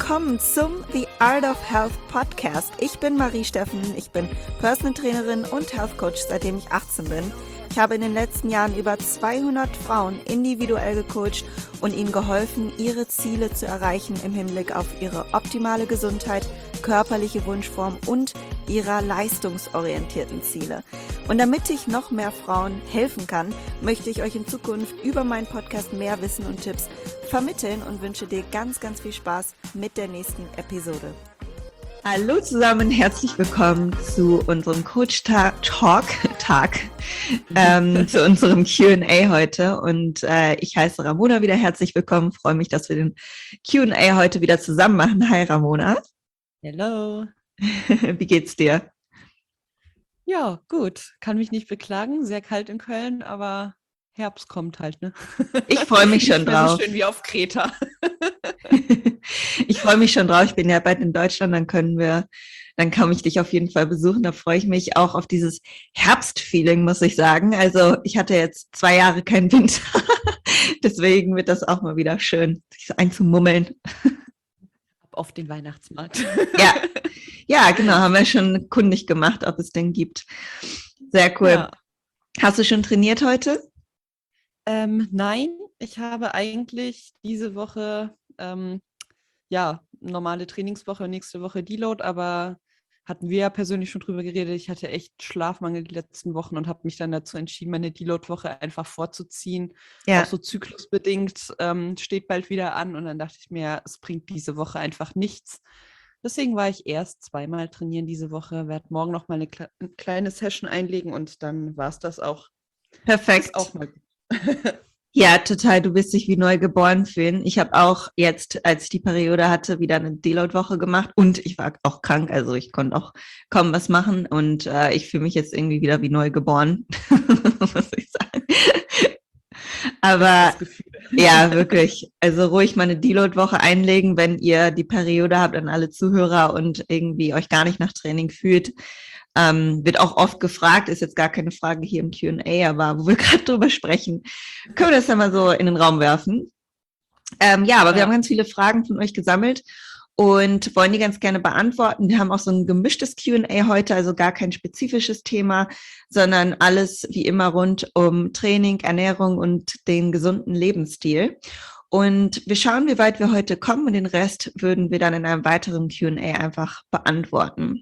willkommen zum The Art of Health Podcast. Ich bin Marie Steffen, ich bin Personal Trainerin und Health Coach, seitdem ich 18 bin. Ich habe in den letzten Jahren über 200 Frauen individuell gecoacht und ihnen geholfen, ihre Ziele zu erreichen im Hinblick auf ihre optimale Gesundheit, körperliche Wunschform und ihrer leistungsorientierten Ziele. Und damit ich noch mehr Frauen helfen kann, möchte ich euch in Zukunft über meinen Podcast mehr Wissen und Tipps vermitteln und wünsche dir ganz, ganz viel Spaß mit der nächsten Episode. Hallo zusammen, herzlich willkommen zu unserem Coach-Tag, zu unserem Q&A heute. Und ich heiße Ramona wieder, herzlich willkommen. Freue mich, dass wir den Q&A heute wieder zusammen machen. Hi Ramona. Hello. Wie geht's dir? Ja, gut. Kann mich nicht beklagen. Sehr kalt in Köln, aber Herbst kommt halt, ne? Ich freue mich schon nicht mehr drauf. So schön wie auf Kreta. Ich freue mich schon drauf. Ich bin ja bald in Deutschland, dann kann ich dich auf jeden Fall besuchen. Da freue ich mich auch auf dieses Herbstfeeling, muss ich sagen. Also ich hatte jetzt 2 Jahre keinen Winter. Deswegen wird das auch mal wieder schön, sich so einzumummeln. Auf den Weihnachtsmarkt. Ja, genau, haben wir schon kundig gemacht, ob es den gibt. Sehr cool. Ja. Hast du schon trainiert heute? Nein, ich habe eigentlich diese Woche, normale Trainingswoche, nächste Woche Deload, aber hatten wir ja persönlich schon drüber geredet. Ich hatte echt Schlafmangel die letzten Wochen und habe mich dann dazu entschieden, meine Deload-Woche einfach vorzuziehen. Ja. Auch so zyklusbedingt steht bald wieder an und dann dachte ich mir, es bringt diese Woche einfach nichts. Deswegen war ich erst 2-mal trainieren diese Woche, werde morgen noch mal eine kleine Session einlegen und dann war es das auch. Perfekt. Das auch mal. Ja, total. Du wirst dich wie neu geboren fühlen. Ich habe auch jetzt, als ich die Periode hatte, wieder eine Deload-Woche gemacht und ich war auch krank, also ich konnte auch kaum was machen und ich fühle mich jetzt irgendwie wieder wie neu geboren, muss ich sagen. Aber ja, wirklich. Also ruhig mal eine Deload-Woche einlegen, wenn ihr die Periode habt an alle Zuhörer und irgendwie euch gar nicht nach Training fühlt. Wird auch oft gefragt, ist jetzt gar keine Frage hier im Q&A, aber wo wir gerade drüber sprechen, können wir das ja mal so in den Raum werfen. Wir haben ganz viele Fragen von euch gesammelt und wollen die ganz gerne beantworten. Wir haben auch so ein gemischtes Q&A heute, also gar kein spezifisches Thema, sondern alles wie immer rund um Training, Ernährung und den gesunden Lebensstil. Und wir schauen, wie weit wir heute kommen und den Rest würden wir dann in einem weiteren Q&A einfach beantworten.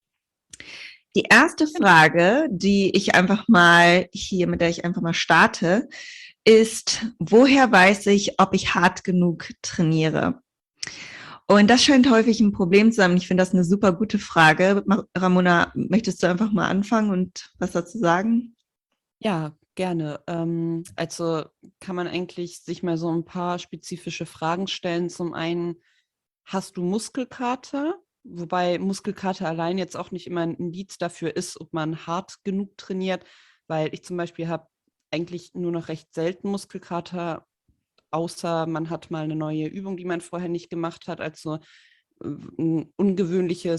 Die erste Frage, mit der ich einfach mal starte, ist, woher weiß ich, ob ich hart genug trainiere? Und das scheint häufig ein Problem zu sein. Ich finde das eine super gute Frage. Ramona, möchtest du einfach mal anfangen und was dazu sagen? Ja, gerne. Also kann man eigentlich sich mal so ein paar spezifische Fragen stellen. Zum einen, hast du Muskelkater? Wobei Muskelkater allein jetzt auch nicht immer ein Indiz dafür ist, ob man hart genug trainiert, weil ich zum Beispiel habe eigentlich nur noch recht selten Muskelkater, außer man hat mal eine neue Übung, die man vorher nicht gemacht hat, also eine ungewöhnliche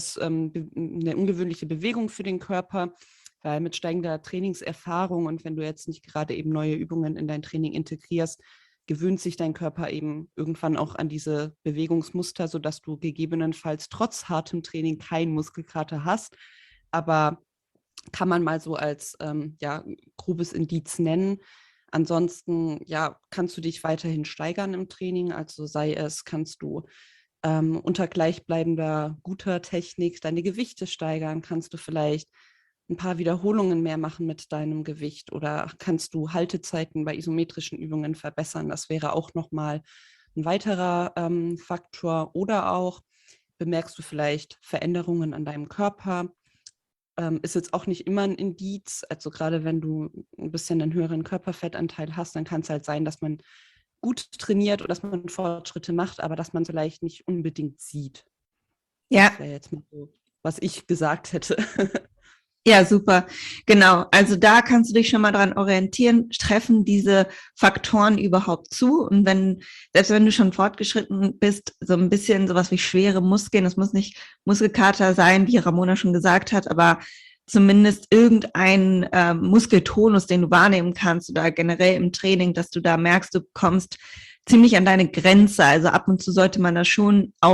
Bewegung für den Körper, weil mit steigender Trainingserfahrung und wenn du jetzt nicht gerade eben neue Übungen in dein Training integrierst, gewöhnt sich dein Körper eben irgendwann auch an diese Bewegungsmuster, sodass du gegebenenfalls trotz hartem Training keinen Muskelkater hast. Aber kann man mal so als grobes Indiz nennen. Ansonsten kannst du dich weiterhin steigern im Training. Also kannst du unter gleichbleibender guter Technik deine Gewichte steigern, kannst du vielleicht ein paar Wiederholungen mehr machen mit deinem Gewicht oder kannst du Haltezeiten bei isometrischen Übungen verbessern. Das wäre auch nochmal ein weiterer Faktor. Oder auch bemerkst du vielleicht Veränderungen an deinem Körper. Ist jetzt auch nicht immer ein Indiz. Also gerade wenn du ein bisschen einen höheren Körperfettanteil hast, dann kann es halt sein, dass man gut trainiert oder dass man Fortschritte macht, aber dass man es vielleicht nicht unbedingt sieht. Ja. Das wäre jetzt mal so, was ich gesagt hätte. Ja, super. Genau. Also da kannst du dich schon mal dran orientieren, treffen diese Faktoren überhaupt zu? Und selbst wenn du schon fortgeschritten bist, so ein bisschen sowas wie schwere Muskeln, das muss nicht Muskelkater sein, wie Ramona schon gesagt hat, aber zumindest irgendein Muskeltonus, den du wahrnehmen kannst oder generell im Training, dass du da merkst, du kommst ziemlich an deine Grenze. Also ab und zu sollte man da schon auch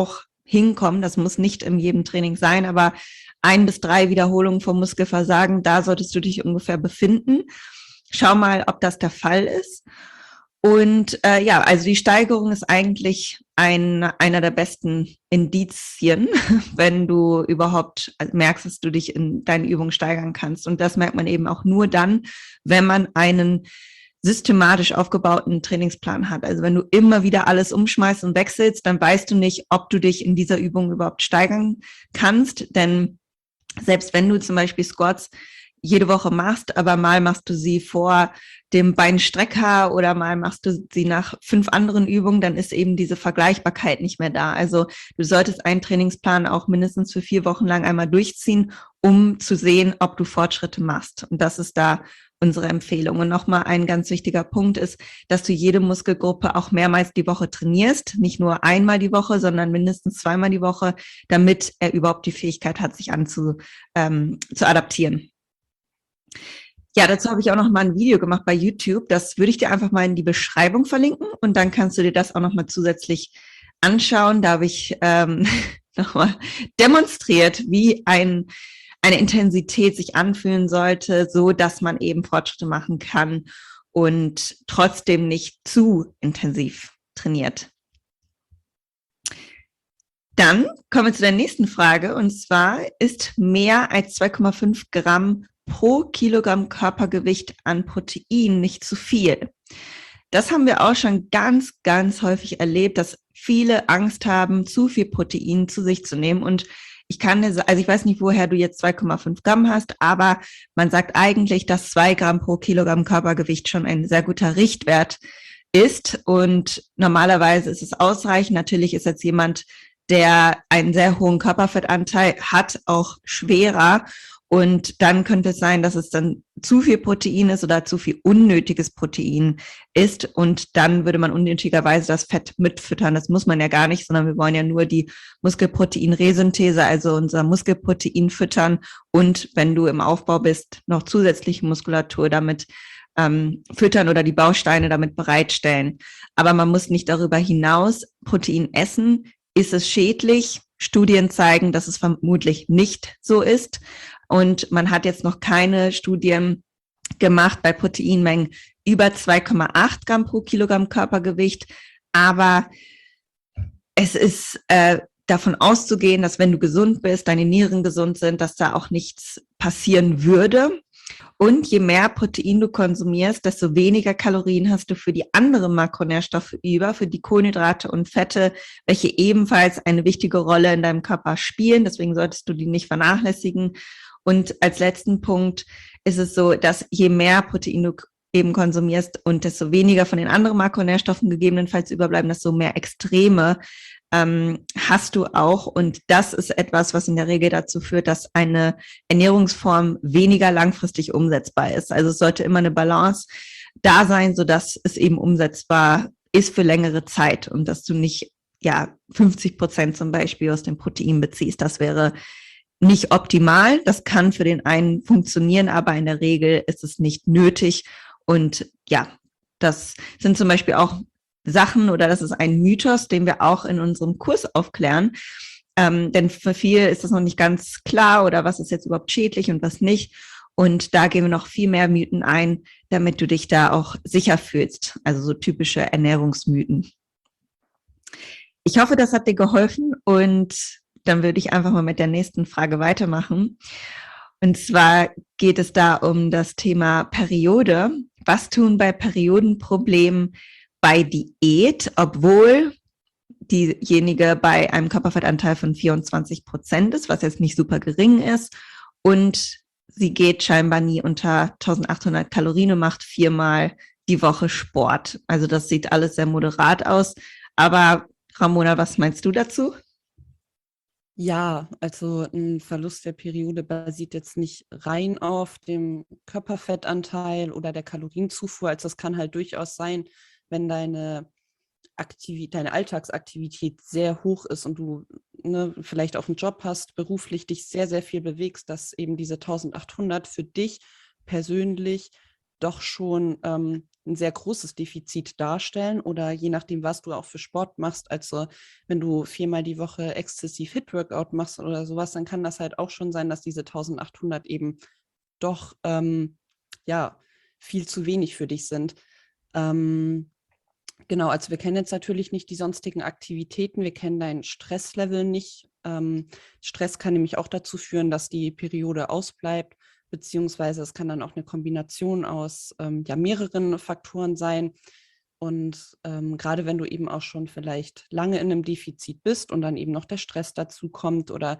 hinkommen. Das muss nicht in jedem Training sein, aber 1 bis 3 Wiederholungen vom Muskelversagen, da solltest du dich ungefähr befinden. Schau mal, ob das der Fall ist. Und ja, also die Steigerung ist eigentlich einer der besten Indizien, wenn du überhaupt merkst, dass du dich in deinen Übungen steigern kannst. Und das merkt man eben auch nur dann, wenn man einen systematisch aufgebauten Trainingsplan hat. Also wenn du immer wieder alles umschmeißt und wechselst, dann weißt du nicht, ob du dich in dieser Übung überhaupt steigern kannst. Denn selbst wenn du zum Beispiel Squats jede Woche machst, aber mal machst du sie vor dem Beinstrecker oder mal machst du sie nach 5 anderen Übungen, dann ist eben diese Vergleichbarkeit nicht mehr da. Also du solltest einen Trainingsplan auch mindestens für 4 Wochen lang einmal durchziehen, um zu sehen, ob du Fortschritte machst. Und das ist da unsere Empfehlung. Und nochmal ein ganz wichtiger Punkt ist, dass du jede Muskelgruppe auch mehrmals die Woche trainierst, nicht nur einmal die Woche, sondern mindestens 2-mal die Woche, damit er überhaupt die Fähigkeit hat, sich zu adaptieren. Ja, dazu habe ich auch noch mal ein Video gemacht bei YouTube. Das würde ich dir einfach mal in die Beschreibung verlinken und dann kannst du dir das auch noch mal zusätzlich anschauen. Da habe ich noch mal demonstriert, wie eine Intensität sich anfühlen sollte, so dass man eben Fortschritte machen kann und trotzdem nicht zu intensiv trainiert. Dann kommen wir zu der nächsten Frage und zwar, ist mehr als 2,5 Gramm pro Kilogramm Körpergewicht an Protein nicht zu viel? Das haben wir auch schon ganz, ganz häufig erlebt, dass viele Angst haben, zu viel Protein zu sich zu nehmen. Und ich weiß nicht, woher du jetzt 2,5 Gramm hast, aber man sagt eigentlich, dass 2 Gramm pro Kilogramm Körpergewicht schon ein sehr guter Richtwert ist. Und normalerweise ist es ausreichend. Natürlich ist jetzt jemand, der einen sehr hohen Körperfettanteil hat, auch schwerer. Und dann könnte es sein, dass es dann zu viel Protein ist oder zu viel unnötiges Protein ist. Und dann würde man unnötigerweise das Fett mitfüttern. Das muss man ja gar nicht, sondern wir wollen ja nur die Muskelproteinresynthese, also unser Muskelprotein füttern. Und wenn du im Aufbau bist, noch zusätzliche Muskulatur damit füttern oder die Bausteine damit bereitstellen. Aber man muss nicht darüber hinaus Protein essen. Ist es schädlich? Studien zeigen, dass es vermutlich nicht so ist. Und man hat jetzt noch keine Studien gemacht bei Proteinmengen über 2,8 Gramm pro Kilogramm Körpergewicht. Aber es ist davon auszugehen, dass wenn du gesund bist, deine Nieren gesund sind, dass da auch nichts passieren würde. Und je mehr Protein du konsumierst, desto weniger Kalorien hast du für die anderen Makronährstoffe über, für die Kohlenhydrate und Fette, welche ebenfalls eine wichtige Rolle in deinem Körper spielen. Deswegen solltest du die nicht vernachlässigen. Und als letzten Punkt ist es so, dass je mehr Protein du eben konsumierst und desto weniger von den anderen Makronährstoffen gegebenenfalls überbleiben, desto mehr Extreme hast du auch. Und das ist etwas, was in der Regel dazu führt, dass eine Ernährungsform weniger langfristig umsetzbar ist. Also es sollte immer eine Balance da sein, sodass es eben umsetzbar ist für längere Zeit und dass du nicht 50% zum Beispiel aus dem Protein beziehst. Das wäre nicht optimal. Das kann für den einen funktionieren, aber in der Regel ist es nicht nötig. Und ja, das sind zum Beispiel auch Sachen oder das ist ein Mythos, den wir auch in unserem Kurs aufklären. Denn für viele ist das noch nicht ganz klar oder was ist jetzt überhaupt schädlich und was nicht. Und da gehen wir noch viel mehr Mythen ein, damit du dich da auch sicher fühlst. Also so typische Ernährungsmythen. Ich hoffe, das hat dir geholfen und dann würde ich einfach mal mit der nächsten Frage weitermachen. Und zwar geht es da um das Thema Periode. Was tun bei Periodenproblemen bei Diät, obwohl diejenige bei einem Körperfettanteil von 24% ist, was jetzt nicht super gering ist. Und sie geht scheinbar nie unter 1800 Kalorien und macht 4-mal die Woche Sport. Also das sieht alles sehr moderat aus. Aber Ramona, was meinst du dazu? Ja, also ein Verlust der Periode basiert jetzt nicht rein auf dem Körperfettanteil oder der Kalorienzufuhr. Also das kann halt durchaus sein, wenn deine Alltagsaktivität sehr hoch ist und du vielleicht auch einen Job hast, beruflich dich sehr, sehr viel bewegst, dass eben diese 1800 für dich persönlich doch schon ein sehr großes Defizit darstellen oder je nachdem, was du auch für Sport machst. Also wenn du 4-mal die Woche exzessiv Hit-Workout machst oder sowas, dann kann das halt auch schon sein, dass diese 1800 eben doch ja viel zu wenig für dich sind. Genau, also wir kennen jetzt natürlich nicht die sonstigen Aktivitäten, wir kennen dein Stresslevel nicht. Stress kann nämlich auch dazu führen, dass die Periode ausbleibt, beziehungsweise es kann dann auch eine Kombination aus mehreren Faktoren sein. Und gerade wenn du eben auch schon vielleicht lange in einem Defizit bist und dann eben noch der Stress dazu kommt oder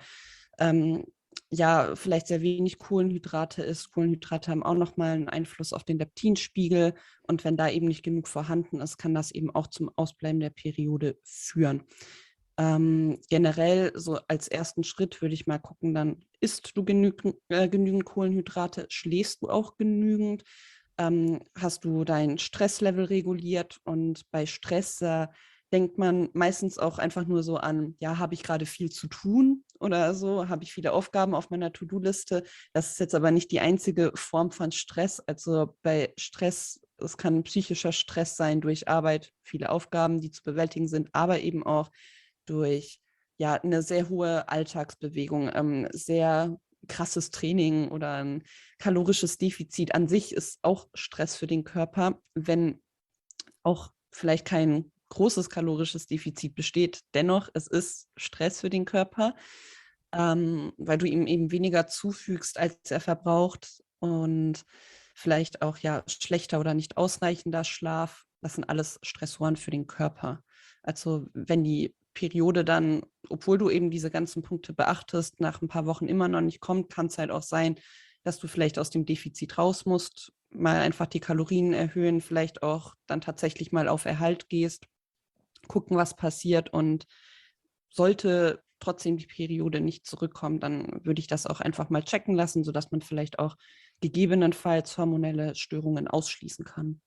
vielleicht sehr wenig Kohlenhydrate ist. Kohlenhydrate haben auch nochmal einen Einfluss auf den Leptinspiegel. Und wenn da eben nicht genug vorhanden ist, kann das eben auch zum Ausbleiben der Periode führen. Generell so als ersten Schritt würde ich mal gucken, dann isst du genügend Kohlenhydrate, schläfst du auch genügend, hast du dein Stresslevel reguliert und bei Stress denkt man meistens auch einfach nur so an, ja, habe ich gerade viel zu tun oder so, habe ich viele Aufgaben auf meiner To-Do-Liste. Das ist jetzt aber nicht die einzige Form von Stress. Also bei Stress, es kann psychischer Stress sein durch Arbeit, viele Aufgaben, die zu bewältigen sind, aber eben auch durch eine sehr hohe Alltagsbewegung, sehr krasses Training oder ein kalorisches Defizit an sich ist auch Stress für den Körper, wenn auch vielleicht kein großes kalorisches Defizit besteht. Dennoch, es ist Stress für den Körper, weil du ihm eben weniger zufügst, als er verbraucht und vielleicht auch schlechter oder nicht ausreichender Schlaf. Das sind alles Stressoren für den Körper. Also wenn die Periode dann, obwohl du eben diese ganzen Punkte beachtest, nach ein paar Wochen immer noch nicht kommt, kann es halt auch sein, dass du vielleicht aus dem Defizit raus musst, mal einfach die Kalorien erhöhen, vielleicht auch dann tatsächlich mal auf Erhalt gehst, gucken, was passiert und sollte trotzdem die Periode nicht zurückkommen, dann würde ich das auch einfach mal checken lassen, sodass man vielleicht auch gegebenenfalls hormonelle Störungen ausschließen kann.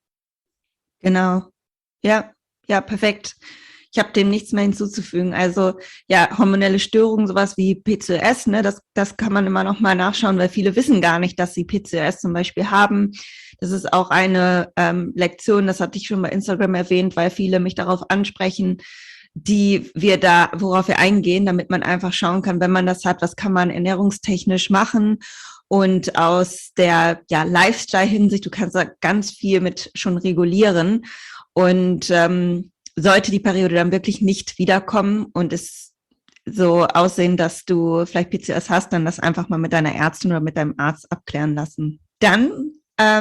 Genau. Ja, perfekt. Ich habe dem nichts mehr hinzuzufügen. Also hormonelle Störungen, sowas wie PCOS, ne, das kann man immer noch mal nachschauen, weil viele wissen gar nicht, dass sie PCOS zum Beispiel haben. Das ist auch eine Lektion, das hatte ich schon bei Instagram erwähnt, weil viele mich darauf ansprechen, worauf wir eingehen, damit man einfach schauen kann, wenn man das hat, was kann man ernährungstechnisch machen. Und aus der Lifestyle-Hinsicht, du kannst da ganz viel mit schon regulieren. Und sollte die Periode dann wirklich nicht wiederkommen und es so aussehen, dass du vielleicht PCOS hast, dann das einfach mal mit deiner Ärztin oder mit deinem Arzt abklären lassen. Dann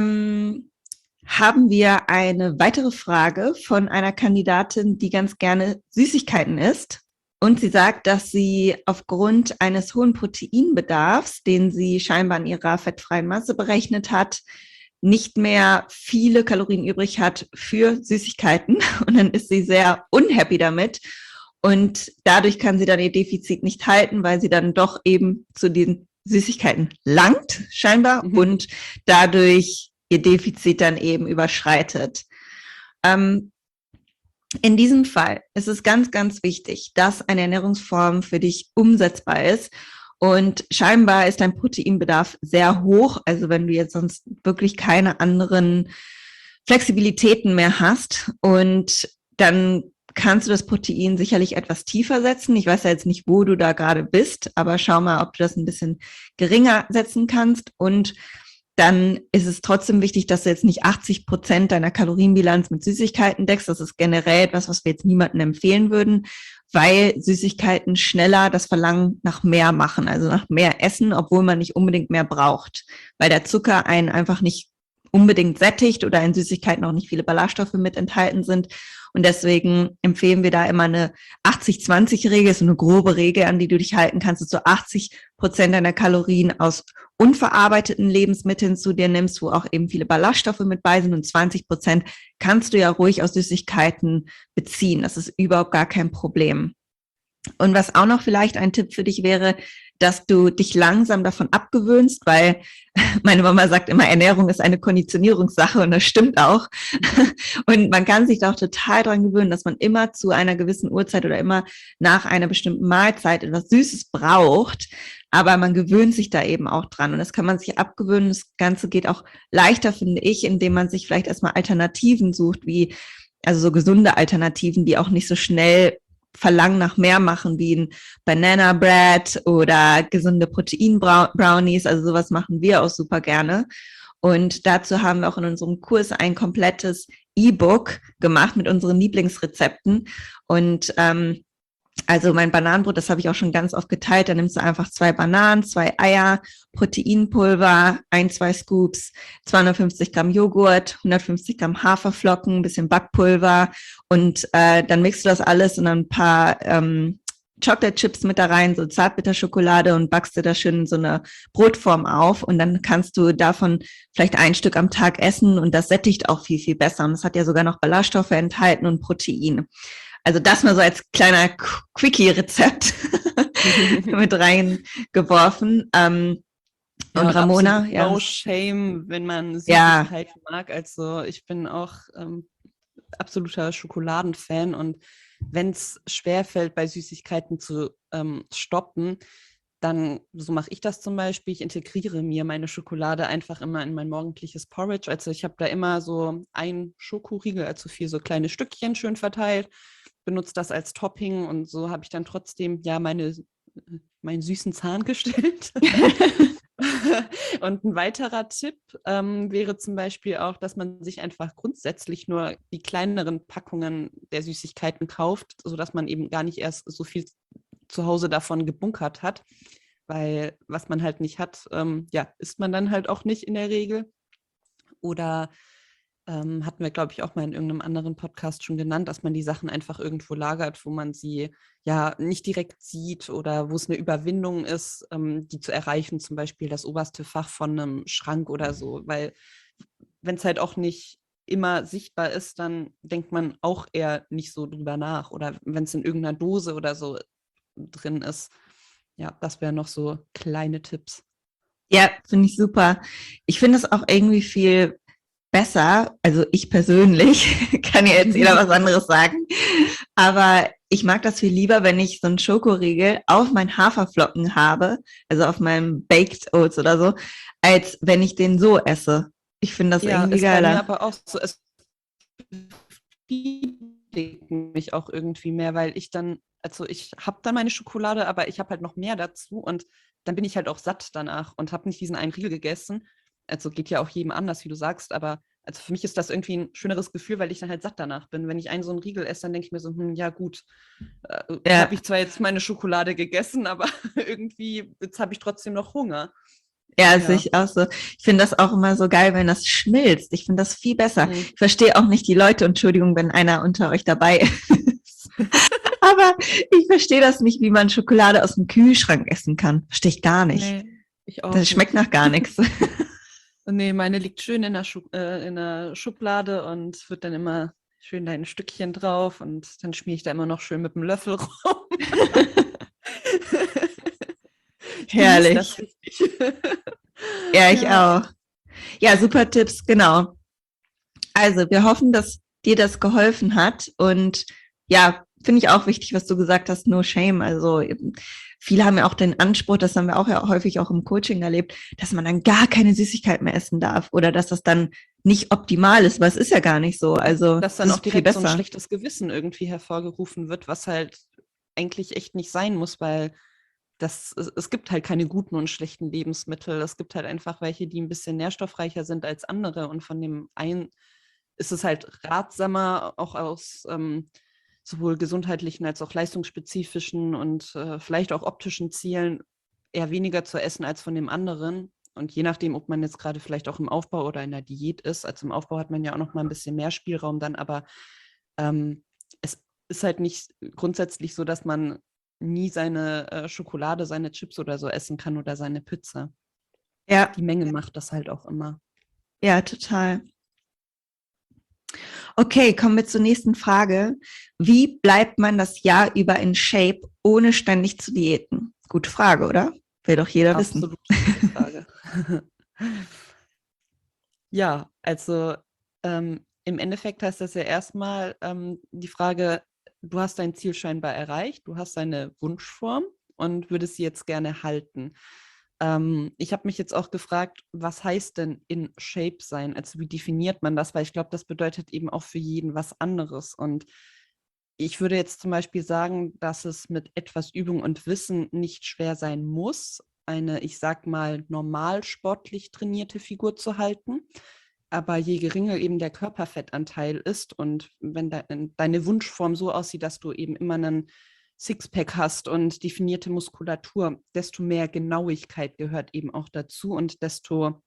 haben wir eine weitere Frage von einer Kandidatin, die ganz gerne Süßigkeiten isst. Und sie sagt, dass sie aufgrund eines hohen Proteinbedarfs, den sie scheinbar in ihrer fettfreien Masse berechnet hat, nicht mehr viele Kalorien übrig hat für Süßigkeiten. Und dann ist sie sehr unhappy damit. Und dadurch kann sie dann ihr Defizit nicht halten, weil sie dann doch eben zu den Süßigkeiten langt, scheinbar, und dadurch ihr Defizit dann eben überschreitet. In diesem Fall ist es ganz, ganz wichtig, dass eine Ernährungsform für dich umsetzbar ist. Und scheinbar ist dein Proteinbedarf sehr hoch. Also wenn du jetzt sonst wirklich keine anderen Flexibilitäten mehr hast, und dann kannst du das Protein sicherlich etwas tiefer setzen. Ich weiß ja jetzt nicht, wo du da gerade bist, aber schau mal, ob du das ein bisschen geringer setzen kannst. Und dann ist es trotzdem wichtig, dass du jetzt nicht 80% deiner Kalorienbilanz mit Süßigkeiten deckst. Das ist generell etwas, was wir jetzt niemandem empfehlen würden, weil Süßigkeiten schneller das Verlangen nach mehr machen, also nach mehr Essen, obwohl man nicht unbedingt mehr braucht, weil der Zucker einen einfach nicht unbedingt sättigt oder in Süßigkeiten auch nicht viele Ballaststoffe mit enthalten sind. Und deswegen empfehlen wir da immer eine 80-20-Regel, so eine grobe Regel, an die du dich halten kannst, dass du 80% deiner Kalorien aus unverarbeiteten Lebensmitteln zu dir nimmst, wo auch eben viele Ballaststoffe mit bei sind, und 20% kannst du ja ruhig aus Süßigkeiten beziehen. Das ist überhaupt gar kein Problem. Und was auch noch vielleicht ein Tipp für dich wäre, dass du dich langsam davon abgewöhnst, weil meine Mama sagt immer, Ernährung ist eine Konditionierungssache, und das stimmt auch. Und man kann sich da auch total dran gewöhnen, dass man immer zu einer gewissen Uhrzeit oder immer nach einer bestimmten Mahlzeit etwas Süßes braucht. aber man gewöhnt sich da eben auch dran und das kann man sich abgewöhnen. Das Ganze geht auch leichter, finde ich, indem man sich vielleicht erstmal Alternativen sucht, wie also so gesunde Alternativen, die auch nicht so schnell Verlangen nach mehr machen, wie ein Banana Bread oder gesunde Protein-Brownies. Also sowas machen wir auch super gerne. Und dazu haben wir auch in unserem Kurs ein komplettes E-Book gemacht mit unseren Lieblingsrezepten. Und also mein Bananenbrot, das habe ich auch schon ganz oft geteilt. Da nimmst du einfach 2 Bananen, 2 Eier, Proteinpulver, 2 Scoops, 250 Gramm Joghurt, 150 Gramm Haferflocken, ein bisschen Backpulver und dann mixt du das alles und dann ein paar Chocolate Chips mit da rein, so Zartbitterschokolade und backst dir da schön so eine Brotform auf und dann kannst du davon vielleicht ein Stück am Tag essen und das sättigt auch viel, viel besser. Und es hat ja sogar noch Ballaststoffe enthalten und Protein. Also das mal so als kleiner Quickie-Rezept mit reingeworfen. Und Ramona, ja. No shame, wenn man Süßigkeiten mag. Also ich bin auch absoluter Schokoladenfan und wenn es schwerfällt, bei Süßigkeiten zu stoppen, dann, so mache ich das zum Beispiel, ich integriere mir meine Schokolade einfach immer in mein morgendliches Porridge. Also ich habe da immer so ein Schokoriegel, also 4 so kleine Stückchen schön verteilt, benutze das als Topping und so habe ich dann trotzdem ja meinen süßen Zahn gestellt. Und ein weiterer Tipp wäre zum Beispiel auch, dass man sich einfach grundsätzlich nur die kleineren Packungen der Süßigkeiten kauft, sodass man eben gar nicht erst so viel zu Hause davon gebunkert hat, weil was man halt nicht hat, isst man dann halt auch nicht in der Regel. Oder hatten wir, glaube ich, auch mal in irgendeinem anderen Podcast schon genannt, dass man die Sachen einfach irgendwo lagert, wo man sie ja nicht direkt sieht oder wo es eine Überwindung ist, die zu erreichen, zum Beispiel das oberste Fach von einem Schrank oder so, weil wenn es halt auch nicht immer sichtbar ist, dann denkt man auch eher nicht so drüber nach oder wenn es in irgendeiner Dose oder so drin ist. Ja, das wären noch so kleine Tipps. Ja, finde ich super. Ich finde es auch irgendwie viel besser, also ich persönlich, kann ja jetzt jeder was anderes sagen, aber ich mag das viel lieber, wenn ich so einen Schokoriegel auf meinen Haferflocken habe, also auf meinem Baked Oats oder so, als wenn ich den so esse. Ich finde das irgendwie geiler. Ja, ist bei mir aber auch so, es befriedigt mich auch irgendwie mehr, weil ich dann, also ich habe dann meine Schokolade, aber ich habe halt noch mehr dazu und dann bin ich halt auch satt danach und habe nicht diesen einen Riegel gegessen. Also geht ja auch jedem anders, wie du sagst, aber also für mich ist das irgendwie ein schöneres Gefühl, weil ich dann halt satt danach bin. Wenn ich einen so einen Riegel esse, dann denke ich mir so, ja gut, habe ich zwar jetzt meine Schokolade gegessen, aber irgendwie, jetzt habe ich trotzdem noch Hunger. Ja, sehe ich auch so. Ich finde das auch immer so geil, wenn das schmilzt. Ich finde das viel besser. Ich verstehe auch nicht die Leute, Entschuldigung, wenn einer unter euch dabei ist. Aber ich verstehe das nicht, wie man Schokolade aus dem Kühlschrank essen kann. Verstehe ich gar nicht. Nee, ich auch Das schmeckt nach gar nichts. Nee, meine liegt schön in der Schublade und wird dann immer schön da ein Stückchen drauf und dann schmiere ich da immer noch schön mit dem Löffel rum. Herrlich. Das richtig. Ja, ich auch. Ja, super Tipps, genau. Also, wir hoffen, dass dir das geholfen hat und ja, finde ich auch wichtig, was du gesagt hast, no shame. Also viele haben ja auch den Anspruch, das haben wir auch ja häufig auch im Coaching erlebt, dass man dann gar keine Süßigkeit mehr essen darf oder dass das dann nicht optimal ist, weil es ist ja gar nicht so. Also dass dann auch direkt so ein schlechtes Gewissen irgendwie hervorgerufen wird, was halt eigentlich echt nicht sein muss, weil es gibt halt keine guten und schlechten Lebensmittel. Es gibt halt einfach welche, die ein bisschen nährstoffreicher sind als andere und von dem einen ist es halt ratsamer, auch aus sowohl gesundheitlichen als auch leistungsspezifischen und vielleicht auch optischen Zielen eher weniger zu essen als von dem anderen. Und je nachdem, ob man jetzt gerade vielleicht auch im Aufbau oder in der Diät ist, also im Aufbau hat man ja auch noch mal ein bisschen mehr Spielraum dann, aber es ist halt nicht grundsätzlich so, dass man nie seine Schokolade, seine Chips oder so essen kann oder seine Pizza. Ja. Die Menge macht das halt auch immer. Ja, total. Okay, kommen wir zur nächsten Frage. Wie bleibt man das Jahr über in Shape, ohne ständig zu diäten? Gute Frage, oder? Will doch jeder wissen. Absolut gute Frage. Ja, also im Endeffekt heißt das ja erstmal die Frage, du hast dein Ziel scheinbar erreicht, du hast deine Wunschform und würde sie jetzt gerne halten. Ich habe mich jetzt auch gefragt, was heißt denn in Shape sein? Also wie definiert man das? Weil ich glaube, das bedeutet eben auch für jeden was anderes. Und ich würde jetzt zum Beispiel sagen, dass es mit etwas Übung und Wissen nicht schwer sein muss, eine, ich sag mal, normal sportlich trainierte Figur zu halten. Aber je geringer eben der Körperfettanteil ist und wenn deine Wunschform so aussieht, dass du eben immer einen Sixpack hast und definierte Muskulatur, desto mehr Genauigkeit gehört eben auch dazu und desto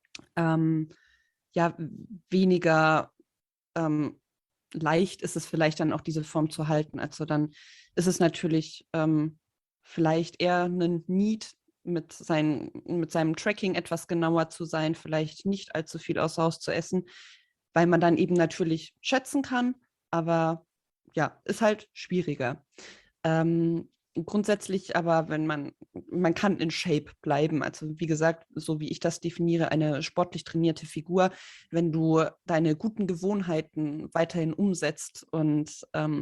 ja, weniger leicht ist es vielleicht dann auch diese Form zu halten. Also dann ist es natürlich vielleicht eher ein Need, mit seinem Tracking etwas genauer zu sein, vielleicht nicht allzu viel außer Haus zu essen, weil man dann eben natürlich schätzen kann, aber ja, ist halt schwieriger. Grundsätzlich aber, wenn man kann in Shape bleiben. Also wie gesagt, so wie ich das definiere, eine sportlich trainierte Figur, wenn du deine guten Gewohnheiten weiterhin umsetzt und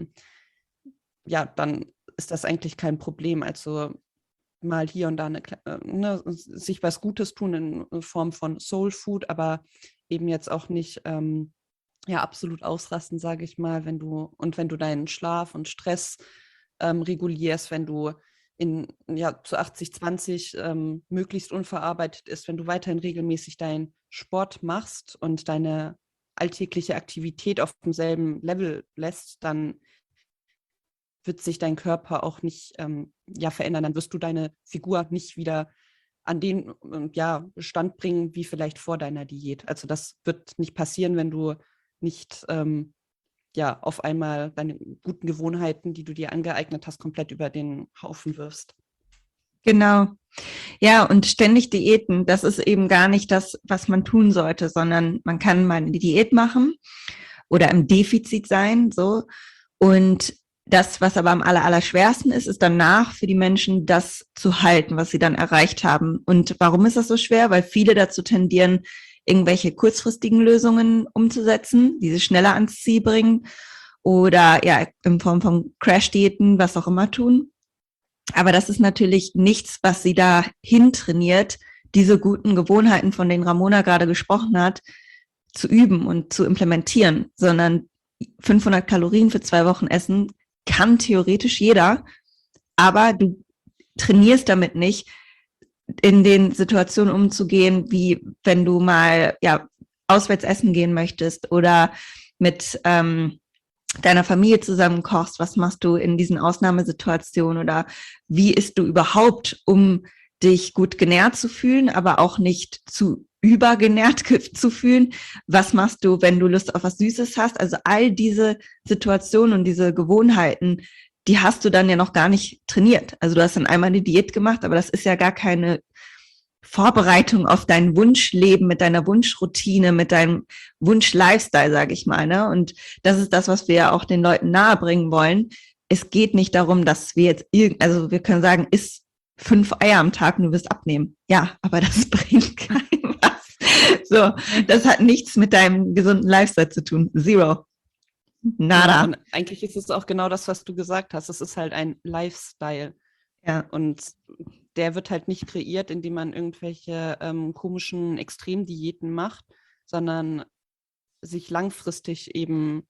ja, dann ist das eigentlich kein Problem. Also mal hier und da sich was Gutes tun in Form von Soul Food, aber eben jetzt auch nicht ja, absolut ausrasten, sage ich mal, wenn du deinen Schlaf und Stress regulierst, wenn du zu 80-20 möglichst unverarbeitet ist, wenn du weiterhin regelmäßig deinen Sport machst und deine alltägliche Aktivität auf demselben Level lässt, dann wird sich dein Körper auch nicht verändern. Dann wirst du deine Figur nicht wieder an den Stand bringen, wie vielleicht vor deiner Diät. Also das wird nicht passieren, wenn du nicht auf einmal deine guten Gewohnheiten, die du dir angeeignet hast, komplett über den Haufen wirfst. Genau. Ja, und ständig Diäten, das ist eben gar nicht das, was man tun sollte, sondern man kann mal eine Diät machen oder im Defizit sein, so. Und das, was aber am allerschwersten ist, ist danach für die Menschen, das zu halten, was sie dann erreicht haben. Und warum ist das so schwer? Weil viele dazu tendieren, irgendwelche kurzfristigen Lösungen umzusetzen, die sie schneller ans Ziel bringen oder ja, in Form von Crash-Diäten, was auch immer tun. Aber das ist natürlich nichts, was sie dahin trainiert, diese guten Gewohnheiten, von denen Ramona gerade gesprochen hat, zu üben und zu implementieren, sondern 500 Kalorien für 2 Wochen essen kann theoretisch jeder, aber du trainierst damit nicht, in den Situationen umzugehen, wie wenn du mal auswärts essen gehen möchtest oder mit deiner Familie zusammen kochst. Was machst du in diesen Ausnahmesituationen oder wie isst du überhaupt, um dich gut genährt zu fühlen, aber auch nicht zu übergenährt zu fühlen? Was machst du, wenn du Lust auf was Süßes hast? Also all diese Situationen und diese Gewohnheiten, die hast du dann ja noch gar nicht trainiert. Also du hast dann einmal eine Diät gemacht, aber das ist ja gar keine Vorbereitung auf dein Wunschleben, mit deiner Wunschroutine, mit deinem Wunsch-Lifestyle, sage ich mal. Ne? Und das ist das, was wir ja auch den Leuten nahebringen wollen. Es geht nicht darum, dass wir jetzt also wir können sagen, iss 5 Eier am Tag und du wirst abnehmen. Ja, aber das bringt keinem was. So, das hat nichts mit deinem gesunden Lifestyle zu tun. Zero. Nada. Ja, und eigentlich ist es auch genau das, was du gesagt hast. Es ist halt ein Lifestyle. Ja. Und der wird halt nicht kreiert, indem man irgendwelche komischen Extremdiäten macht, sondern sich langfristig eben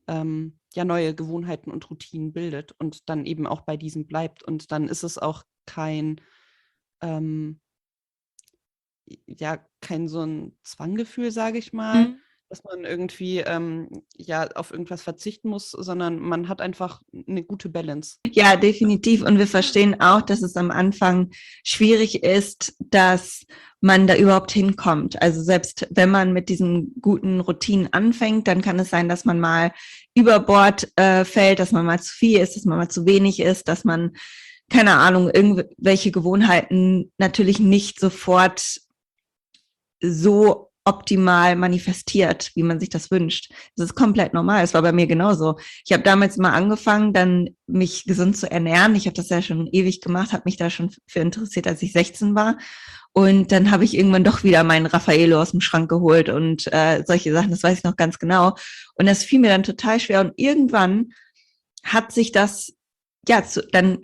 neue Gewohnheiten und Routinen bildet und dann eben auch bei diesen bleibt. Und dann ist es auch kein so ein Zwanggefühl, sage ich mal, dass man irgendwie auf irgendwas verzichten muss, sondern man hat einfach eine gute Balance. Ja, definitiv. Und wir verstehen auch, dass es am Anfang schwierig ist, dass man da überhaupt hinkommt. Also selbst wenn man mit diesen guten Routinen anfängt, dann kann es sein, dass man mal über Bord fällt, dass man mal zu viel ist, dass man mal zu wenig ist, dass man, keine Ahnung, irgendwelche Gewohnheiten natürlich nicht sofort so optimal manifestiert, wie man sich das wünscht. Das ist komplett normal. Es war bei mir genauso. Ich habe damals mal angefangen, dann mich gesund zu ernähren. Ich habe das ja schon ewig gemacht, habe mich da schon für interessiert, als ich 16 war. Und dann habe ich irgendwann doch wieder meinen Raffaello aus dem Schrank geholt und solche Sachen, das weiß ich noch ganz genau. Und das fiel mir dann total schwer. Und irgendwann hat sich das, dann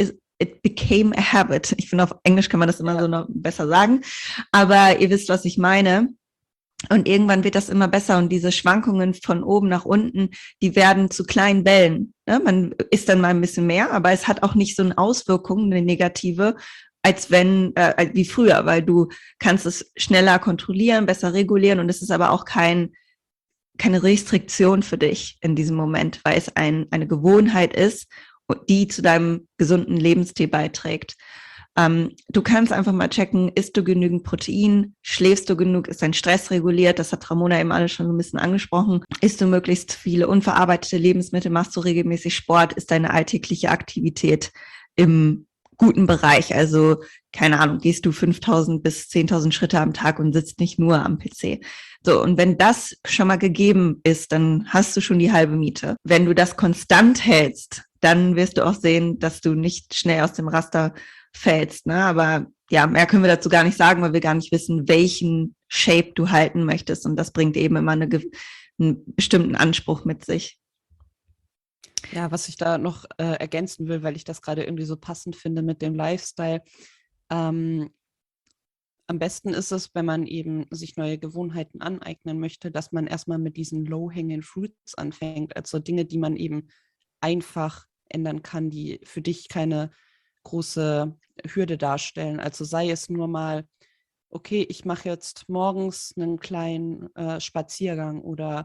it became a habit. Ich finde, auf Englisch kann man das immer so noch besser sagen. Aber ihr wisst, was ich meine. Und irgendwann wird das immer besser und diese Schwankungen von oben nach unten, die werden zu kleinen Wellen. Ne? Man isst dann mal ein bisschen mehr, aber es hat auch nicht so eine Auswirkung, eine negative, als wenn, wie früher, weil du kannst es schneller kontrollieren, besser regulieren und es ist aber auch keine Restriktion für dich in diesem Moment, weil es eine Gewohnheit ist, die zu deinem gesunden Lebensstil beiträgt. Du kannst einfach mal checken, isst du genügend Protein, schläfst du genug, ist dein Stress reguliert, das hat Ramona eben alles schon so ein bisschen angesprochen, isst du möglichst viele unverarbeitete Lebensmittel, machst du regelmäßig Sport, ist deine alltägliche Aktivität im guten Bereich, also keine Ahnung, gehst du 5.000 bis 10.000 Schritte am Tag und sitzt nicht nur am PC. So, und wenn das schon mal gegeben ist, dann hast du schon die halbe Miete. Wenn du das konstant hältst, dann wirst du auch sehen, dass du nicht schnell aus dem Raster fällst, ne? Aber ja, mehr können wir dazu gar nicht sagen, weil wir gar nicht wissen, welchen Shape du halten möchtest. Und das bringt eben immer einen bestimmten Anspruch mit sich. Ja, was ich da noch ergänzen will, weil ich das gerade irgendwie so passend finde mit dem Lifestyle. Am besten ist es, wenn man eben sich neue Gewohnheiten aneignen möchte, dass man erstmal mit diesen Low-Hanging Fruits anfängt, also Dinge, die man eben einfach ändern kann, die für dich keine große Hürde darstellen. Also sei es nur mal, okay, ich mache jetzt morgens einen kleinen Spaziergang oder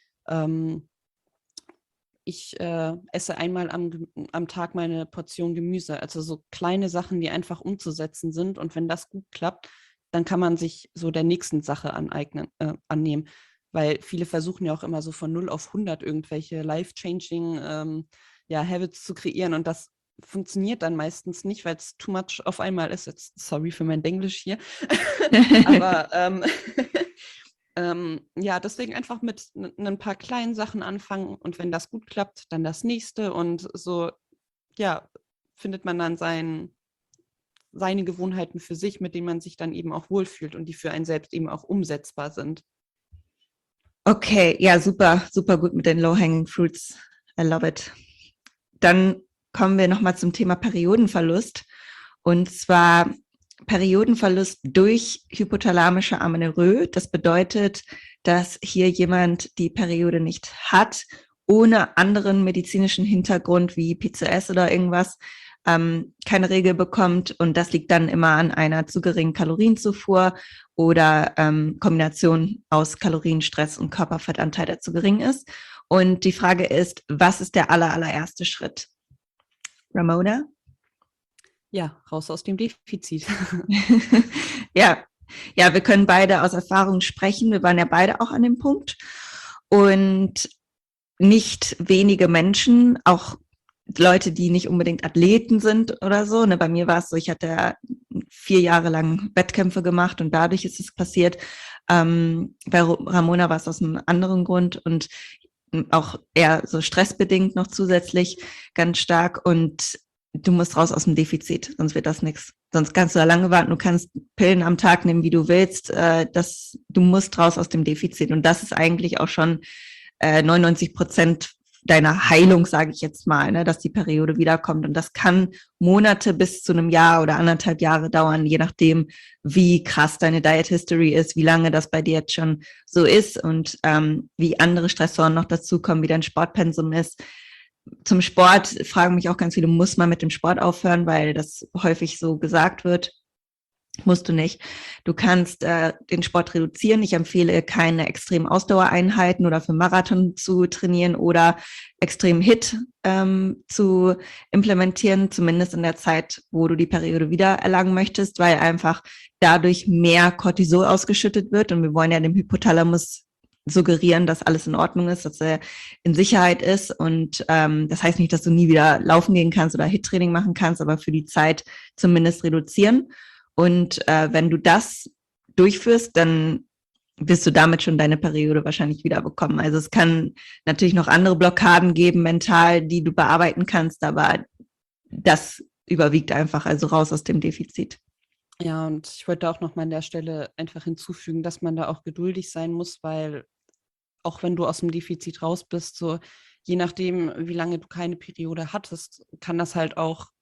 ich esse einmal am Tag meine Portion Gemüse. Also so kleine Sachen, die einfach umzusetzen sind. Und wenn das gut klappt, dann kann man sich so der nächsten Sache annehmen. Weil viele versuchen ja auch immer so von 0 auf 100 irgendwelche life-changing Habits zu kreieren. Und das funktioniert dann meistens nicht, weil es too much auf einmal ist. Jetzt, sorry für mein Denglisch hier. Aber deswegen einfach mit ein paar kleinen Sachen anfangen und wenn das gut klappt, dann das nächste und so, ja, findet man dann seine Gewohnheiten für sich, mit denen man sich dann eben auch wohlfühlt und die für einen selbst eben auch umsetzbar sind. Okay, ja, super, super gut mit den Low-Hanging Fruits. I love it. Dann kommen wir nochmal zum Thema Periodenverlust. Und zwar Periodenverlust durch hypothalamische Amenorrhoe. Das bedeutet, dass hier jemand die Periode nicht hat, ohne anderen medizinischen Hintergrund wie PCOS oder irgendwas, keine Regel bekommt. Und das liegt dann immer an einer zu geringen Kalorienzufuhr oder Kombination aus Kalorienstress und Körperfettanteil, der zu gering ist. Und die Frage ist, was ist der allererste Schritt? Ramona? Ja, raus aus dem Defizit. Ja, wir können beide aus Erfahrung sprechen. Wir waren ja beide auch an dem Punkt. Und nicht wenige Menschen, auch Leute, die nicht unbedingt Athleten sind oder so. Ne, bei mir war es so, ich hatte 4 Jahre lang Wettkämpfe gemacht und dadurch ist es passiert. Bei Ramona war es aus einem anderen Grund und auch eher so stressbedingt noch zusätzlich ganz stark und du musst raus aus dem Defizit, sonst wird das nichts. Sonst kannst du da lange warten, du kannst Pillen am Tag nehmen, wie du willst. Du musst raus aus dem Defizit und das ist eigentlich auch schon 99% deiner Heilung, sage ich jetzt mal, ne, dass die Periode wiederkommt. Und das kann Monate bis zu einem Jahr oder 1,5 Jahre dauern, je nachdem, wie krass deine Diet History ist, wie lange das bei dir jetzt schon so ist und wie andere Stressoren noch dazukommen, wie dein Sportpensum ist. Zum Sport fragen mich auch ganz viele, muss man mit dem Sport aufhören, weil das häufig so gesagt wird. Musst du nicht. Du kannst den Sport reduzieren. Ich empfehle keine extremen Ausdauereinheiten oder für Marathon zu trainieren oder extrem HIIT zu implementieren, zumindest in der Zeit, wo du die Periode wieder erlangen möchtest, weil einfach dadurch mehr Cortisol ausgeschüttet wird und wir wollen ja dem Hypothalamus suggerieren, dass alles in Ordnung ist, dass er in Sicherheit ist und das heißt nicht, dass du nie wieder laufen gehen kannst oder HIIT-Training machen kannst, aber für die Zeit zumindest reduzieren. Und wenn du das durchführst, dann wirst du damit schon deine Periode wahrscheinlich wieder bekommen. Also es kann natürlich noch andere Blockaden geben, mental, die du bearbeiten kannst, aber das überwiegt einfach, also raus aus dem Defizit. Ja, und ich wollte auch noch mal an der Stelle einfach hinzufügen, dass man da auch geduldig sein muss, weil auch wenn du aus dem Defizit raus bist, so je nachdem, wie lange du keine Periode hattest, kann das halt auch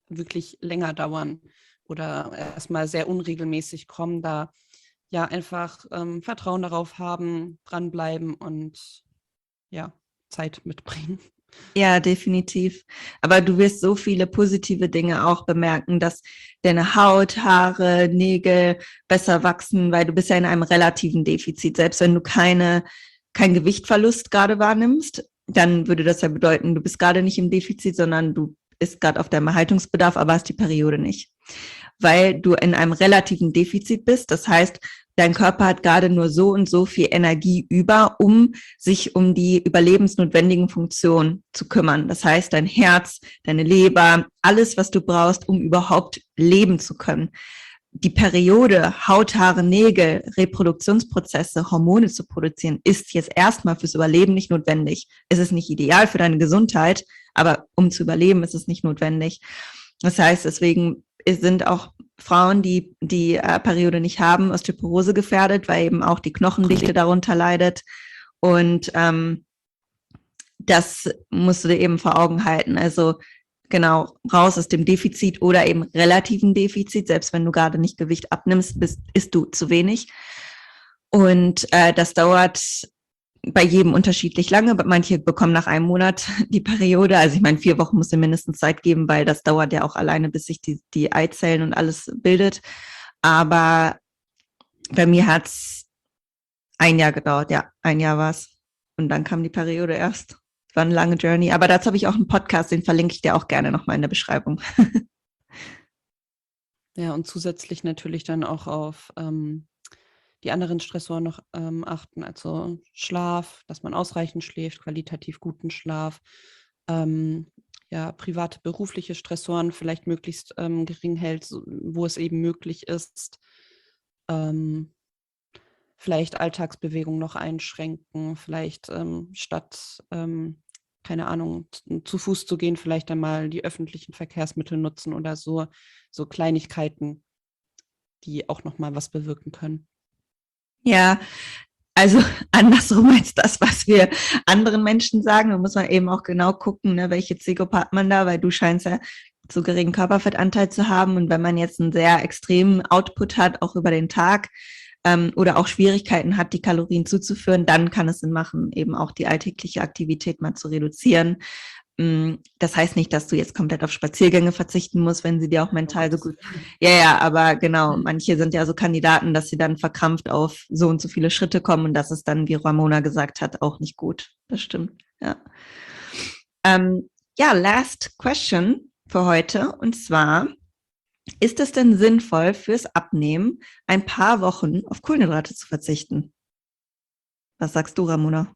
wirklich länger dauern oder erstmal sehr unregelmäßig kommen, da ja einfach Vertrauen darauf haben, dranbleiben und ja, Zeit mitbringen. Ja, definitiv. Aber du wirst so viele positive Dinge auch bemerken, dass deine Haut, Haare, Nägel besser wachsen, weil du bist ja in einem relativen Defizit. Selbst wenn du kein Gewichtverlust gerade wahrnimmst, dann würde das ja bedeuten, du bist gerade nicht im Defizit, sondern du bist gerade auf deinem Erhaltungsbedarf, aber hast die Periode nicht. Weil du in einem relativen Defizit bist. Das heißt, dein Körper hat gerade nur so und so viel Energie über, um sich um die überlebensnotwendigen Funktionen zu kümmern. Das heißt, dein Herz, deine Leber, alles, was du brauchst, um überhaupt leben zu können. Die Periode, Haut, Haare, Nägel, Reproduktionsprozesse, Hormone zu produzieren, ist jetzt erstmal fürs Überleben nicht notwendig. Es ist nicht ideal für deine Gesundheit, aber um zu überleben, ist es nicht notwendig. Das heißt, deswegen sind auch Frauen, die Periode nicht haben, Osteoporose gefährdet, weil eben auch die Knochendichte darunter leidet. Und das musst du dir eben vor Augen halten. Also genau, raus aus dem Defizit oder eben relativen Defizit. Selbst wenn du gerade nicht Gewicht abnimmst, isst du zu wenig. Und das dauert bei jedem unterschiedlich lange. Manche bekommen nach einem Monat die Periode. Also ich meine, 4 Wochen musst du mindestens Zeit geben, weil das dauert ja auch alleine, bis sich die Eizellen und alles bildet. Aber bei mir hat es ein Jahr gedauert. Ja, ein Jahr war es. Und dann kam die Periode erst. War eine lange Journey. Aber dazu habe ich auch einen Podcast, den verlinke ich dir auch gerne nochmal in der Beschreibung. Ja, und zusätzlich natürlich dann auch auf die anderen Stressoren noch achten, also Schlaf, dass man ausreichend schläft, qualitativ guten Schlaf, ja, private, berufliche Stressoren vielleicht möglichst gering hält, wo es eben möglich ist, vielleicht Alltagsbewegung noch einschränken, vielleicht statt, keine Ahnung, zu Fuß zu gehen, vielleicht einmal die öffentlichen Verkehrsmittel nutzen oder so Kleinigkeiten, die auch nochmal was bewirken können. Ja, also andersrum als das, was wir anderen Menschen sagen. Da muss man eben auch genau gucken, ne, welche Zielgruppe hat man da, weil du scheinst ja zu geringen Körperfettanteil zu haben. Und wenn man jetzt einen sehr extremen Output hat, auch über den Tag, oder auch Schwierigkeiten hat, die Kalorien zuzuführen, dann kann es Sinn machen, eben auch die alltägliche Aktivität mal zu reduzieren. Das heißt nicht, dass du jetzt komplett auf Spaziergänge verzichten musst, wenn sie dir auch mental so gut. Ja, aber genau, manche sind ja so Kandidaten, dass sie dann verkrampft auf so und so viele Schritte kommen und das ist dann, wie Ramona gesagt hat, auch nicht gut. Das stimmt, ja. Ja, last question für heute und zwar, ist es denn sinnvoll fürs Abnehmen, ein paar Wochen auf Kohlenhydrate zu verzichten? Was sagst du, Ramona?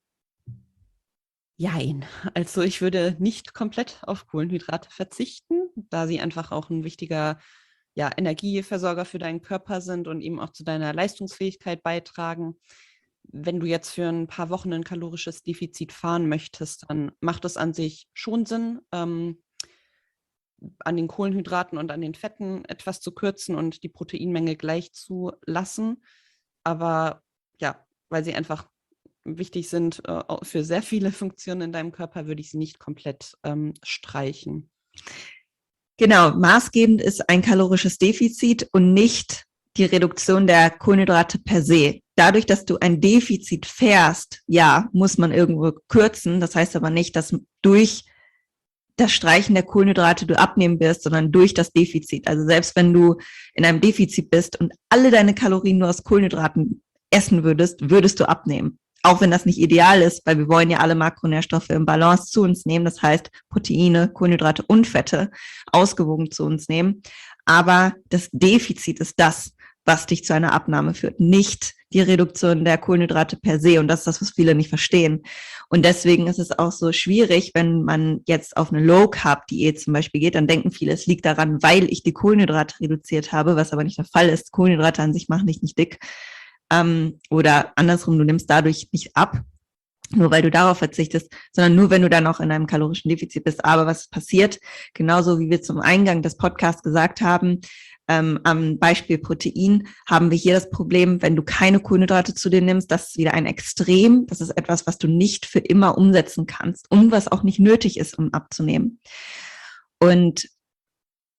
Jein. Also ich würde nicht komplett auf Kohlenhydrate verzichten, da sie einfach auch ein wichtiger Energieversorger für deinen Körper sind und eben auch zu deiner Leistungsfähigkeit beitragen. Wenn du jetzt für ein paar Wochen ein kalorisches Defizit fahren möchtest, dann macht es an sich schon Sinn, an den Kohlenhydraten und an den Fetten etwas zu kürzen und die Proteinmenge gleich zu lassen. Aber ja, weil sie einfach wichtig sind für sehr viele Funktionen in deinem Körper, würde ich sie nicht komplett streichen. Genau, maßgebend ist ein kalorisches Defizit und nicht die Reduktion der Kohlenhydrate per se. Dadurch, dass du ein Defizit fährst, ja, muss man irgendwo kürzen. Das heißt aber nicht, dass durch das Streichen der Kohlenhydrate du abnehmen wirst, sondern durch das Defizit. Also selbst wenn du in einem Defizit bist und alle deine Kalorien nur aus Kohlenhydraten essen würdest, würdest du abnehmen. Auch wenn das nicht ideal ist, weil wir wollen ja alle Makronährstoffe im Balance zu uns nehmen. Das heißt, Proteine, Kohlenhydrate und Fette ausgewogen zu uns nehmen. Aber das Defizit ist das, was dich zu einer Abnahme führt, nicht die Reduktion der Kohlenhydrate per se. Und das ist das, was viele nicht verstehen. Und deswegen ist es auch so schwierig, wenn man jetzt auf eine Low-Carb-Diät zum Beispiel geht, dann denken viele, es liegt daran, weil ich die Kohlenhydrate reduziert habe, was aber nicht der Fall ist. Kohlenhydrate an sich machen dich nicht dick. Oder andersrum, du nimmst dadurch nicht ab, nur weil du darauf verzichtest, sondern nur, wenn du dann auch in einem kalorischen Defizit bist. Aber was passiert, genauso wie wir zum Eingang des Podcasts gesagt haben, am Beispiel Protein haben wir hier das Problem, wenn du keine Kohlenhydrate zu dir nimmst, das ist wieder ein Extrem, das ist etwas, was du nicht für immer umsetzen kannst und was auch nicht nötig ist, um abzunehmen. Und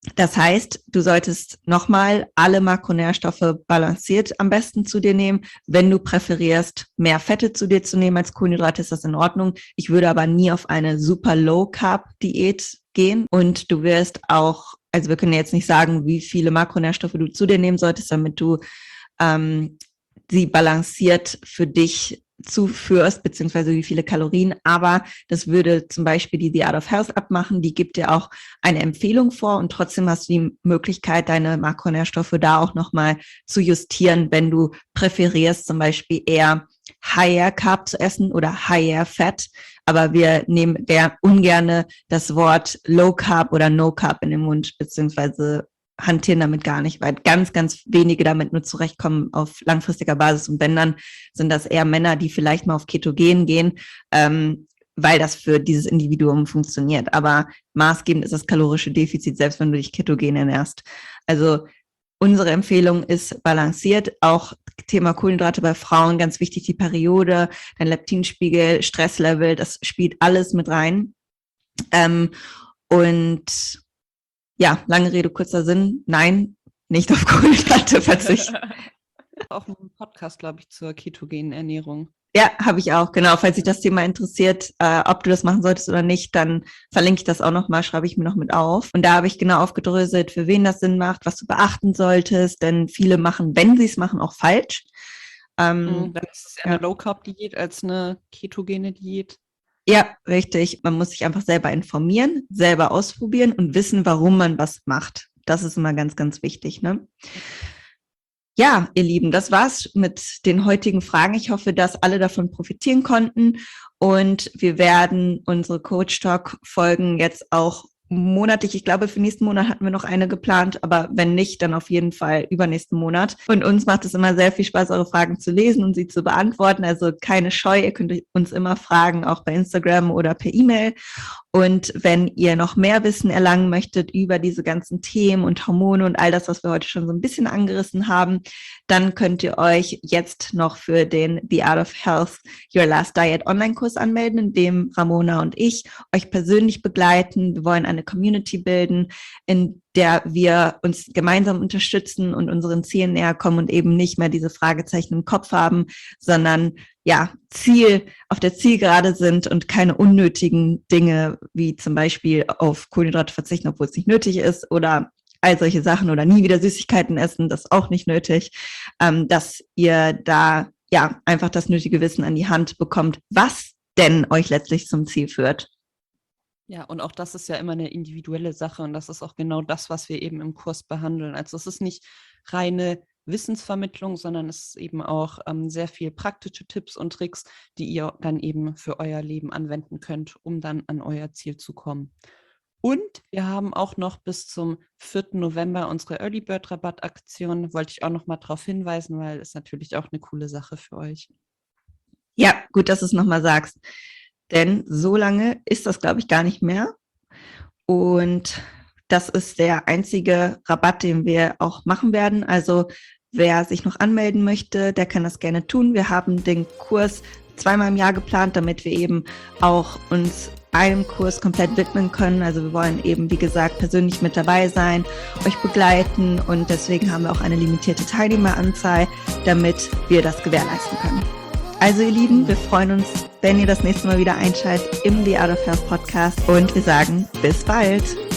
Das heißt, du solltest nochmal alle Makronährstoffe balanciert am besten zu dir nehmen. Wenn du präferierst, mehr Fette zu dir zu nehmen als Kohlenhydrate, ist das in Ordnung. Ich würde aber nie auf eine super Low-Carb-Diät gehen. Und du wirst auch, also wir können jetzt nicht sagen, wie viele Makronährstoffe du zu dir nehmen solltest, damit du sie balanciert für dich zuführst, beziehungsweise wie viele Kalorien, aber das würde zum Beispiel die The Art of Health abmachen, die gibt dir auch eine Empfehlung vor und trotzdem hast du die Möglichkeit, deine Makronährstoffe da auch nochmal zu justieren, wenn du präferierst, zum Beispiel eher Higher Carb zu essen oder Higher Fat, aber wir nehmen ungerne das Wort Low Carb oder No Carb in den Mund, beziehungsweise hantieren damit gar nicht, weil ganz, ganz wenige damit nur zurechtkommen auf langfristiger Basis. Und wenn, dann sind das eher Männer, die vielleicht mal auf Ketogen gehen, weil das für dieses Individuum funktioniert. Aber maßgebend ist das kalorische Defizit, selbst wenn du dich ketogen ernährst. Also unsere Empfehlung ist balanciert. Auch Thema Kohlenhydrate bei Frauen, ganz wichtig, die Periode, dein Leptinspiegel, Stresslevel, das spielt alles mit rein. Und ja, lange Rede, kurzer Sinn. Nein, nicht auf Kohlenhydrate verzichten. Auch einen Podcast, glaube ich, zur ketogenen Ernährung. Ja, habe ich auch, genau. Falls sich das Thema interessiert, ob du das machen solltest oder nicht, dann verlinke ich das auch nochmal, schreibe ich mir noch mit auf. Und da habe ich genau aufgedröselt, für wen das Sinn macht, was du beachten solltest, denn viele machen, wenn sie es machen, auch falsch. Dann ist es eher eine Low-Carb-Diät als eine ketogene Diät. Ja, richtig. Man muss sich einfach selber informieren, selber ausprobieren und wissen, warum man was macht. Das ist immer ganz, ganz wichtig, ne? Ja, ihr Lieben, das war's mit den heutigen Fragen. Ich hoffe, dass alle davon profitieren konnten und wir werden unsere Coach Talk Folgen jetzt auch monatlich, ich glaube, für nächsten Monat hatten wir noch eine geplant, aber wenn nicht, dann auf jeden Fall übernächsten Monat. Und uns macht es immer sehr viel Spaß, eure Fragen zu lesen und sie zu beantworten. Also keine Scheu, ihr könnt uns immer fragen, auch bei Instagram oder per E-Mail. Und wenn ihr noch mehr Wissen erlangen möchtet über diese ganzen Themen und Hormone und all das, was wir heute schon so ein bisschen angerissen haben, dann könnt ihr euch jetzt noch für den The Art of Health Your Last Diet Online-Kurs anmelden, in dem Ramona und ich euch persönlich begleiten. Wir wollen eine Community bilden, in der wir uns gemeinsam unterstützen und unseren Zielen näher kommen und eben nicht mehr diese Fragezeichen im Kopf haben, sondern ja, auf der Zielgerade sind und keine unnötigen Dinge wie zum Beispiel auf Kohlenhydrate verzichten, obwohl es nicht nötig ist oder all solche Sachen oder nie wieder Süßigkeiten essen, das ist auch nicht nötig, dass ihr da ja einfach das nötige Wissen an die Hand bekommt, was denn euch letztlich zum Ziel führt. Ja, und auch das ist ja immer eine individuelle Sache und das ist auch genau das, was wir eben im Kurs behandeln. Also es ist nicht reine Wissensvermittlung, sondern es ist eben auch sehr viel praktische Tipps und Tricks, die ihr dann eben für euer Leben anwenden könnt, um dann an euer Ziel zu kommen. Und wir haben auch noch bis zum 4. November unsere Early Bird Rabattaktion. Wollte ich auch noch mal darauf hinweisen, weil es natürlich auch eine coole Sache für euch. Ja, gut, dass du es nochmal sagst. Denn so lange ist das, glaube ich, gar nicht mehr. Und das ist der einzige Rabatt, den wir auch machen werden. Also wer sich noch anmelden möchte, der kann das gerne tun. Wir haben den Kurs 2-mal im Jahr geplant, damit wir eben auch uns einem Kurs komplett widmen können. Also wir wollen eben, wie gesagt, persönlich mit dabei sein, euch begleiten und deswegen haben wir auch eine limitierte Teilnehmeranzahl, damit wir das gewährleisten können. Also ihr Lieben, wir freuen uns, wenn ihr das nächste Mal wieder einschaltet im The Art of Health Podcast und wir sagen bis bald.